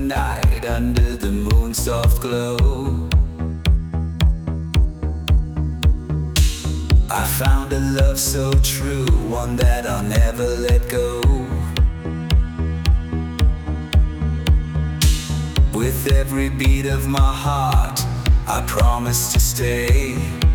night under the moon's soft glow. I found a love so true, one that I'll never let go. With every beat of my heart, I promise to stay.